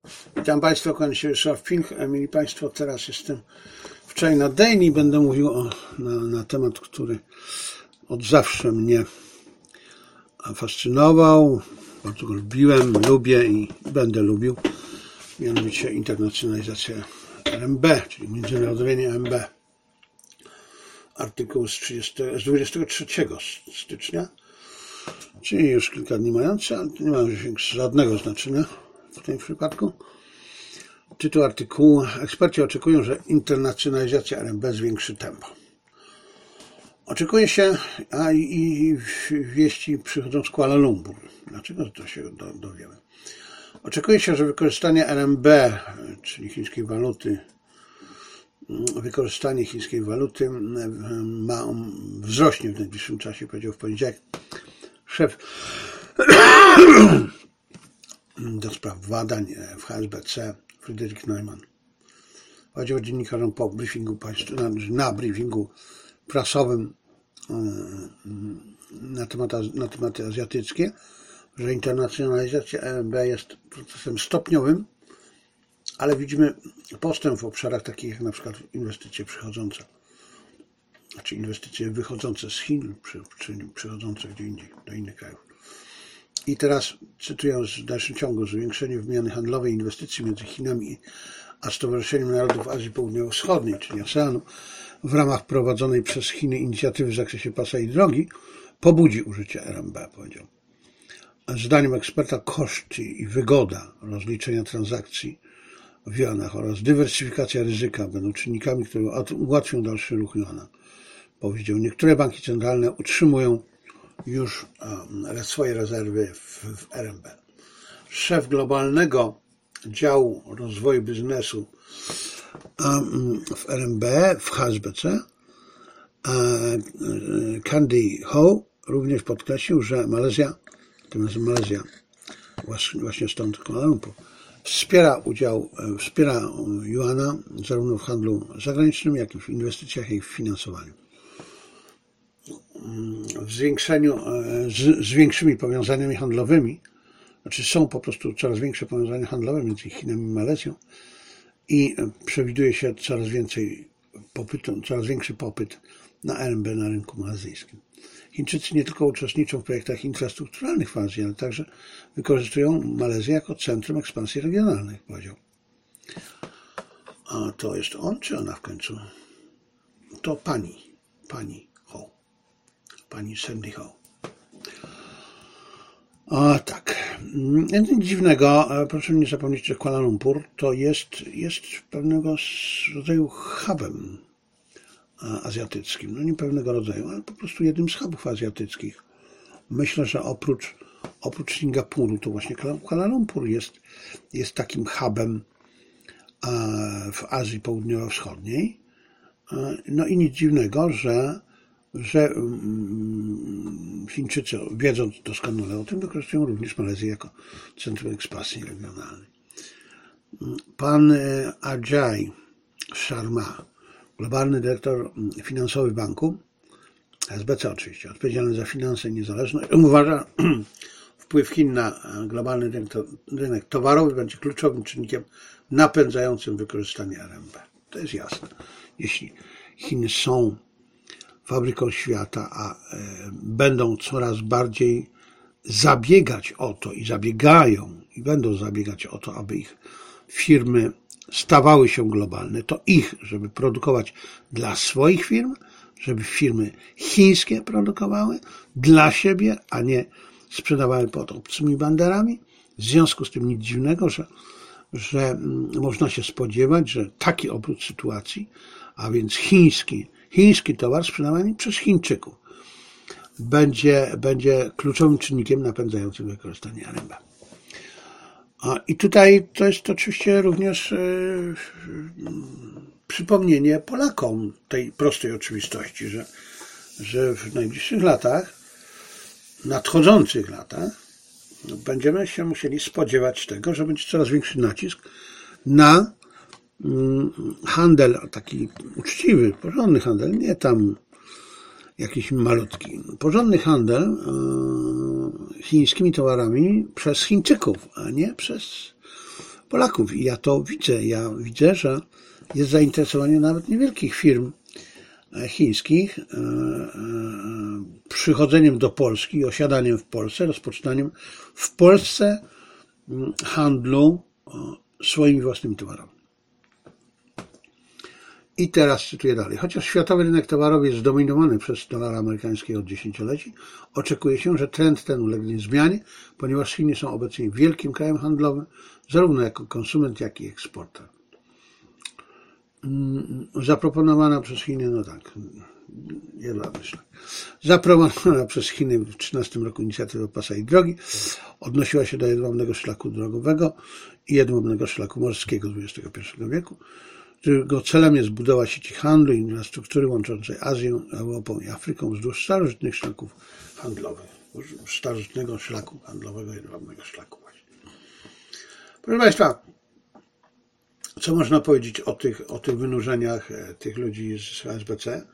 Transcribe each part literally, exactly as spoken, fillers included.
Witam Państwa, kłaniam się Wiesław Pilch. Mieli Państwo, teraz jestem w China Daily. Będę mówił o, na, na temat, który od zawsze mnie fascynował, bardzo go lubiłem, lubię i będę lubił. Mianowicie internacjonalizacja R M B, czyli międzynarodowienie R M B. Artykuł z, trzydziestego, z dwudziestego trzeciego stycznia, czyli już kilka dni mający, ale nie ma już żadnego znaczenia w tym przypadku. Tytuł artykułu: eksperci oczekują, że internacjonalizacja R M B zwiększy tempo. Oczekuje się, a i, i wieści przychodzą z Kuala Lumpur. Dlaczego to się do, dowiemy? Oczekuje się, że wykorzystanie R M B, czyli chińskiej waluty, wykorzystanie chińskiej waluty ma, wzrośnie w najbliższym czasie, powiedział w poniedziałek szef do spraw badań w H S B C Friedrich Neumann. Powiedział dziennikarzom po briefingu, na briefingu prasowym na tematy, na tematy azjatyckie, że internacjonalizacja R M B jest procesem stopniowym, ale widzimy postęp w obszarach takich jak na przykład inwestycje przychodzące, czy inwestycje wychodzące z Chin, czy przychodzące gdzie indziej, do innych krajów. I teraz, cytując w dalszym ciągu, zwiększenie wymiany handlowej inwestycji między Chinami a Stowarzyszeniem Narodów Azji Południowo-Wschodniej, czyli ASEANu, w ramach prowadzonej przez Chiny inicjatywy w zakresie pasa i drogi, pobudzi użycie R M B, powiedział. Zdaniem eksperta koszty i wygoda rozliczenia transakcji w juanach oraz dywersyfikacja ryzyka będą czynnikami, które ułatwią dalszy ruch juana. Powiedział, niektóre banki centralne utrzymują już swoje rezerwy w R M B. Szef globalnego działu rozwoju biznesu w R M B, w H S B C, Candy Ho, również podkreślił, że Malezja, tym razem Malezja, właśnie stąd Kuala Lumpur, wspiera udział, wspiera juana zarówno w handlu zagranicznym, jak i w inwestycjach, jak i w finansowaniu. W zwiększeniu, z, z większymi powiązaniami handlowymi, znaczy są po prostu coraz większe powiązania handlowe między Chinami i Malezją i przewiduje się coraz więcej popytu, coraz większy popyt na R M B na rynku malezyjskim. Chińczycy nie tylko uczestniczą w projektach infrastrukturalnych w Azji, ale także wykorzystują Malezję jako centrum ekspansji regionalnej, powiedział. A to jest on, czy ona w końcu? To pani, pani Ho, pani Sandy Ho. A tak, nic dziwnego, proszę nie zapomnieć, że Kuala Lumpur to jest, jest pewnego rodzaju hubem azjatyckim. No nie pewnego rodzaju, ale po prostu jednym z hubów azjatyckich. Myślę, że oprócz, oprócz Singapuru to właśnie Kuala Lumpur jest, jest takim hubem w Azji Południowo-Wschodniej. No i nic dziwnego, że że Chińczycy, wiedząc doskonale o tym, wykorzystują również Malezję jako centrum ekspansji regionalnej. Pan Ajay Sharma, globalny dyrektor finansowy banku, S B C oczywiście, odpowiedzialny za finanse i niezależność, uważa, wpływ Chin na globalny rynek towarowy będzie kluczowym czynnikiem napędzającym wykorzystanie R M B. To jest jasne. Jeśli Chiny są fabryką świata, a e, będą coraz bardziej zabiegać o to i zabiegają i będą zabiegać o to, aby ich firmy stawały się globalne, to ich, żeby produkować dla swoich firm, żeby firmy chińskie produkowały dla siebie, a nie sprzedawały pod obcymi banderami. W związku z tym nic dziwnego, że, że można się spodziewać, że taki obrót sytuacji, a więc chiński Chiński towar sprzedawany przez Chińczyków będzie, będzie kluczowym czynnikiem napędzającym wykorzystanie R M B. I tutaj to jest oczywiście również yy, przypomnienie Polakom tej prostej oczywistości, że, że w najbliższych latach, nadchodzących latach, będziemy się musieli spodziewać tego, że będzie coraz większy nacisk na handel, taki uczciwy, porządny handel, nie tam jakiś malutki, porządny handel chińskimi towarami przez Chińczyków, a nie przez Polaków. I ja to widzę. Ja widzę, że jest zainteresowanie nawet niewielkich firm chińskich przychodzeniem do Polski i osiadaniem w Polsce, rozpoczynaniem w Polsce handlu swoimi własnymi towarami. I teraz cytuję dalej. Chociaż światowy rynek towarowy jest zdominowany przez dolara amerykańskiego od dziesięcioleci, oczekuje się, że trend ten ulegnie zmianie, ponieważ Chiny są obecnie wielkim krajem handlowym, zarówno jako konsument, jak i eksporter. Zaproponowana przez Chiny, no tak, jedna myśl. Zaproponowana przez Chiny w tysiąc dziewięćset trzynastym roku inicjatywa Pasa i Drogi odnosiła się do jedwabnego szlaku drogowego i jedwabnego szlaku morskiego dwudziestego pierwszego wieku, którego celem jest budowa sieci handlu i infrastruktury łączącej Azję, Europą i Afryką wzdłuż starożytnych szlaków handlowych. Starożytnego szlaku handlowego, jedwabnego szlaku właśnie. Proszę Państwa, co można powiedzieć o tych, o tych wynurzeniach tych ludzi z H S B C?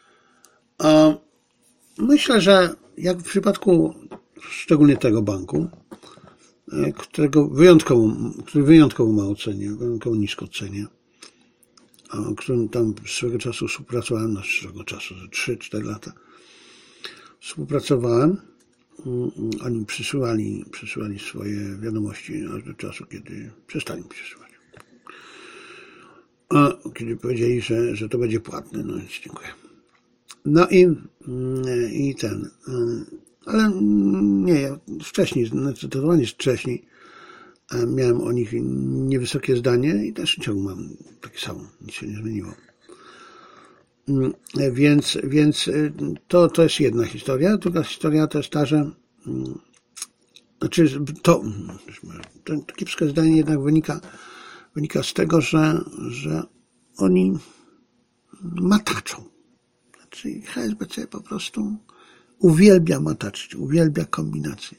Myślę, że jak w przypadku szczególnie tego banku, którego wyjątkowo, który wyjątkowo mało cenię, wyjątkowo nisko cenię, o którym tam swego czasu współpracowałem, no swego czasu, za trzy cztery lata współpracowałem. Oni przysyłali, przysyłali swoje wiadomości aż do czasu, kiedy przestali przysyłać. A kiedy powiedzieli, że, że to będzie płatne, no więc dziękuję. No i, i ten, ale nie, ja wcześniej, zdecydowanie wcześniej miałem o nich niewysokie zdanie i też ciągle mam takie samo, nic się nie zmieniło. Więc, więc to, to jest jedna historia. Druga historia to jest ta, że znaczy to, to, to kiepskie zdanie jednak wynika, wynika z tego, że, że oni mataczą. Znaczy H S B C po prostu uwielbia mataczyć, uwielbia kombinacje.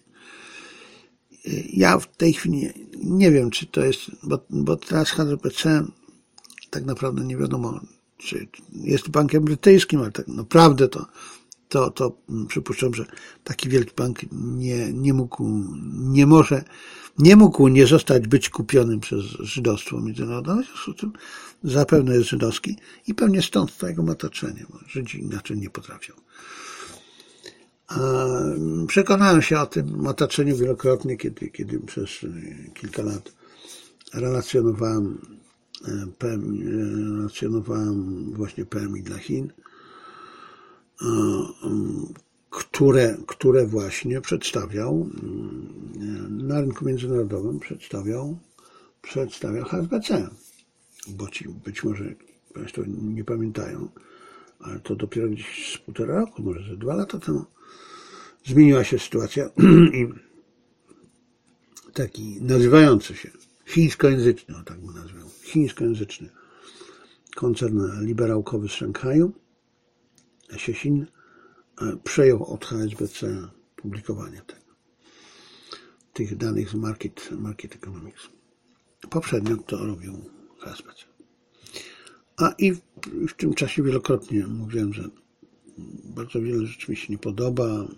Ja w tej chwili nie, nie wiem, czy to jest, bo, bo teraz H S B C tak naprawdę nie wiadomo, czy jest bankiem brytyjskim, ale tak naprawdę to, to, to przypuszczam, że taki wielki bank nie, nie mógł, nie może, nie mógł nie zostać być kupionym przez żydostwo międzynarodowe, w związku z tym zapewne jest żydowski i pewnie stąd to jego mataczenie, bo Żydzi inaczej nie potrafią. Przekonałem się o tym mataczeniu wielokrotnie, kiedy, kiedy przez kilka lat relacjonowałem P M I, relacjonowałem właśnie P M I dla Chin, które, które właśnie przedstawiał na rynku międzynarodowym, przedstawiał, przedstawiał H S B C. Bo ci być może Państwo nie pamiętają, ale to dopiero gdzieś z półtora roku, może ze dwa lata temu zmieniła się sytuacja i taki nazywający się chińskojęzyczny, o tak bym nazwał, chińskojęzyczny koncern liberałkowy z Szanghaju, Siesin, przejął od H S B C publikowanie tego, tych danych z Market, Market Economics. Poprzednio to robił H S B C. A i w, w tym czasie wielokrotnie mówiłem, że bardzo wiele rzeczy mi się nie podoba.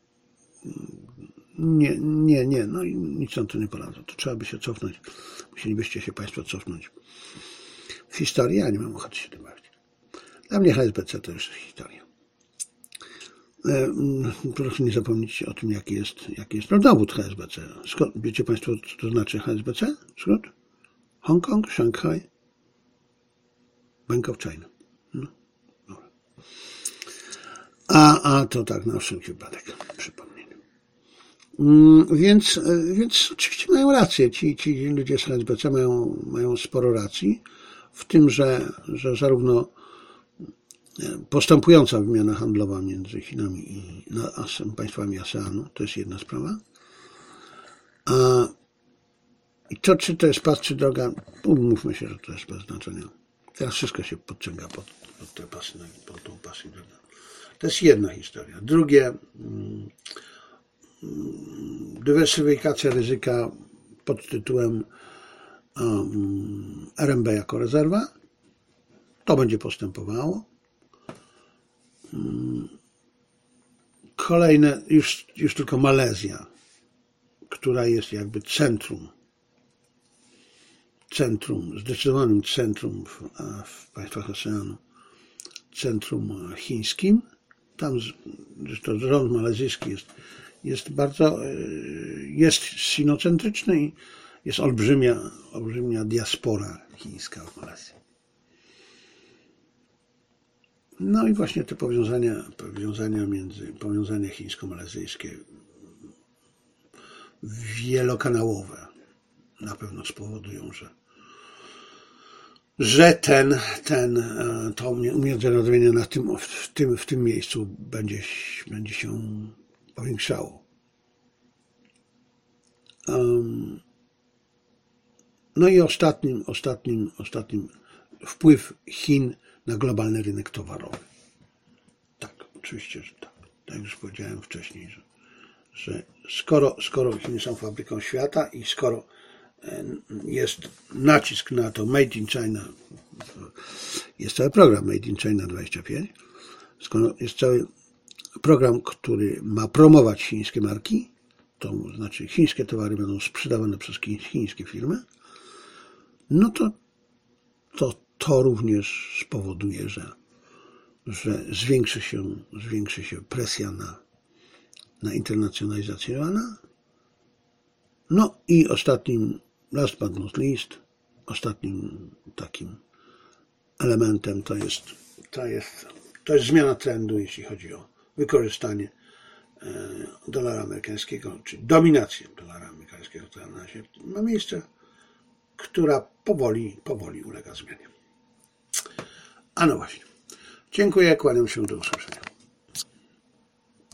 Nie, nie, nie, no i nic na to nie poradzę. To trzeba by się cofnąć. Musielibyście się Państwo cofnąć w historii. Ja nie mam ochoty się tym bawić. Dla mnie H S B C to już jest historia. Proszę nie zapomnieć o tym, jaki jest, jaki jest rodowód H S B C. Skąd, wiecie Państwo, co to znaczy H S B C? Skąd? Hongkong, Szanghaj, Bank of China. No, dobra. A, a to tak na wszelki wypadek przypomnienie. Więc, więc oczywiście mają rację. Ci, ci ludzie z H S B C mają, mają sporo racji w tym, że, że zarówno postępująca wymiana handlowa między Chinami i państwami ASEANu, to jest jedna sprawa. A i to, czy to jest pas, czy droga, umówmy się, że to jest bez znaczenia. Teraz wszystko się podciąga pod, pod te pasy, pod tą pasy drogę. To jest jedna historia. Drugie, dywersyfikacja ryzyka pod tytułem R M B jako rezerwa. To będzie postępowało. Kolejne, już, już tylko Malezja, która jest jakby centrum centrum, zdecydowanym centrum w, w państwach ASEANu, centrum chińskim. Tam zresztą rząd malezyjski jest, jest bardzo, jest sinocentryczny i jest olbrzymia, olbrzymia diaspora chińska w Malezji. No i właśnie te powiązania, powiązania między, powiązania chińsko-malezyjskie, wielokanałowe na pewno spowodują, że, że ten, ten, to umiędzynarodowienie na tym, w, tym, w tym miejscu będzie, będzie się powiększało. Um, no i ostatnim, ostatnim, ostatnim wpływ Chin na globalny rynek towarowy. Tak, oczywiście, że tak. Tak jak już powiedziałem wcześniej, że, że skoro, skoro Chiny są fabryką świata i skoro jest nacisk na to Made in China, jest cały program Made in China dwadzieścia pięć, skoro jest cały program, który ma promować chińskie marki, to znaczy chińskie towary będą sprzedawane przez chińskie firmy, no to to, to również spowoduje, że, że zwiększy się, zwiększy się presja na, na internacjonalizację Juana. No i ostatnim, last but not least, ostatnim takim elementem to jest, to jest, to jest zmiana trendu, jeśli chodzi o wykorzystanie dolara amerykańskiego, czy dominację dolara amerykańskiego, która na razie ma miejsce, która powoli, powoli ulega zmianie. A no właśnie. Dziękuję, kłaniam się, do usłyszenia.